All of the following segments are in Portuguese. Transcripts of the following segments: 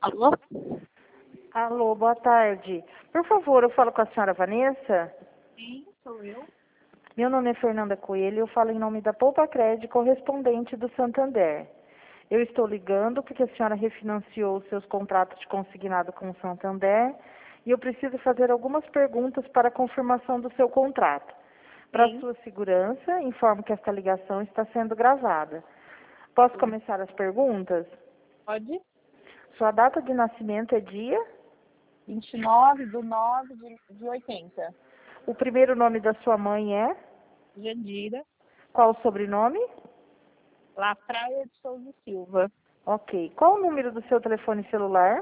Alô? Alô, boa tarde. Por favor, eu falo com a senhora Vanessa? Sim, sou eu. Meu nome é Fernanda Coelho e eu falo em nome da Poupa Crédito, correspondente do Santander. Eu estou ligando porque a senhora refinanciou os seus contratos de consignado com o Santander e eu preciso fazer algumas perguntas para a confirmação do seu contrato. Para Sim. sua segurança, informo que esta ligação está sendo gravada. Posso começar as perguntas? Pode? Sua data de nascimento é dia? 29/9 de 80. O primeiro nome da sua mãe é? Jandira, Qual o sobrenome? La Praia de Souza Silva. Ok. Qual o número do seu telefone celular?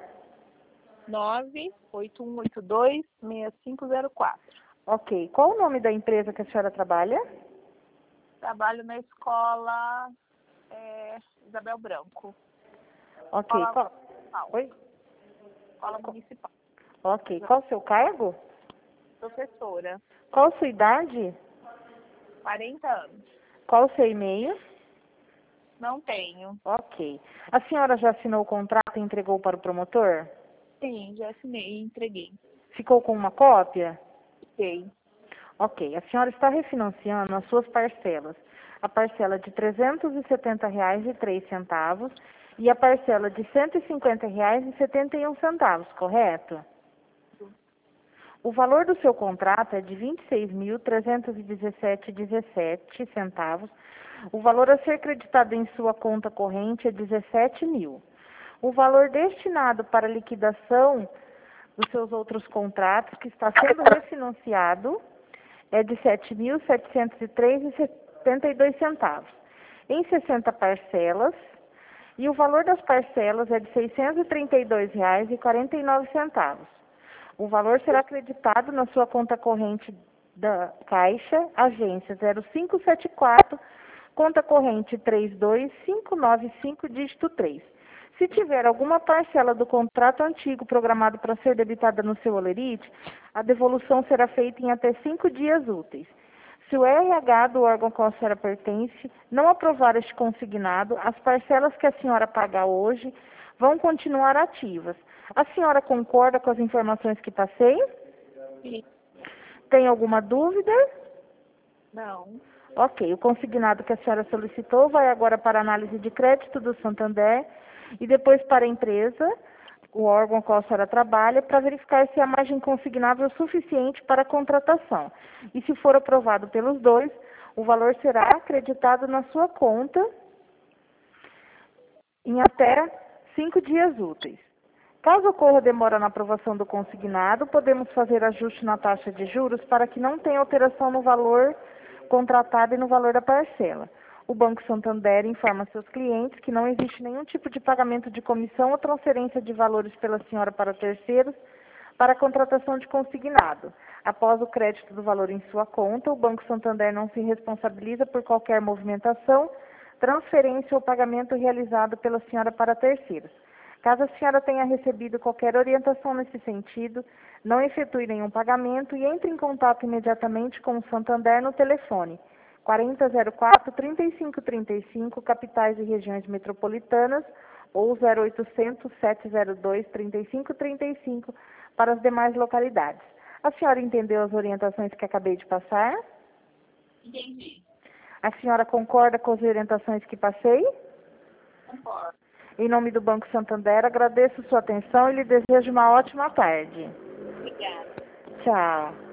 981826504. Ok. Qual o nome da empresa que a senhora trabalha? Trabalho na escola Isabel Branco. Ok. Escola Qual... municipal. Oi? Escola municipal. Ok. Qual o seu cargo? Professora. Qual a sua idade? 40 anos. Qual o seu e-mail? Não tenho. Ok. A senhora já assinou o contrato e entregou para o promotor? Sim, já assinei e entreguei. Ficou com uma cópia? Ok. Ok. A senhora está refinanciando as suas parcelas. A parcela de R$ 370,03 e a parcela de R$ 150,71, correto? O valor do seu contrato é de R$ 26.317,17. O valor a ser creditado em sua conta corrente é R$ 17.000. O valor destinado para liquidação dos seus outros contratos, que está sendo refinanciado, é de R$ 7.703,72, em 60 parcelas, e o valor das parcelas é de R$ 632,49. O valor será acreditado na sua conta corrente da Caixa, agência 0574, conta corrente 32595, dígito 3. Se tiver alguma parcela do contrato antigo programado para ser debitada no seu holerite, a devolução será feita em até 5 dias úteis. Se o RH do órgão ao qual a senhora pertence não aprovar este consignado, as parcelas que a senhora paga hoje vão continuar ativas. A senhora concorda com as informações que passei? Sim. Tem alguma dúvida? Não. Ok, o consignado que a senhora solicitou vai agora para a análise de crédito do Santander e depois para a empresa, o órgão com qual a senhora trabalha, para verificar se a margem consignável é suficiente para a contratação. E se for aprovado pelos dois, o valor será acreditado na sua conta em até 5 dias úteis. Caso ocorra demora na aprovação do consignado, podemos fazer ajuste na taxa de juros para que não tenha alteração no valor contratado e no valor da parcela. O Banco Santander informa seus clientes que não existe nenhum tipo de pagamento de comissão ou transferência de valores pela senhora para terceiros para a contratação de consignado. Após o crédito do valor em sua conta, o Banco Santander não se responsabiliza por qualquer movimentação, transferência ou pagamento realizado pela senhora para terceiros. Caso a senhora tenha recebido qualquer orientação nesse sentido, não efetue nenhum pagamento e entre em contato imediatamente com o Santander no telefone 4004-3535, capitais e regiões metropolitanas, ou 0800-702-3535 para as demais localidades. A senhora entendeu as orientações que acabei de passar? Entendi. A senhora concorda com as orientações que passei? Concordo. Em nome do Banco Santander, agradeço sua atenção e lhe desejo uma ótima tarde. Obrigada. Tchau.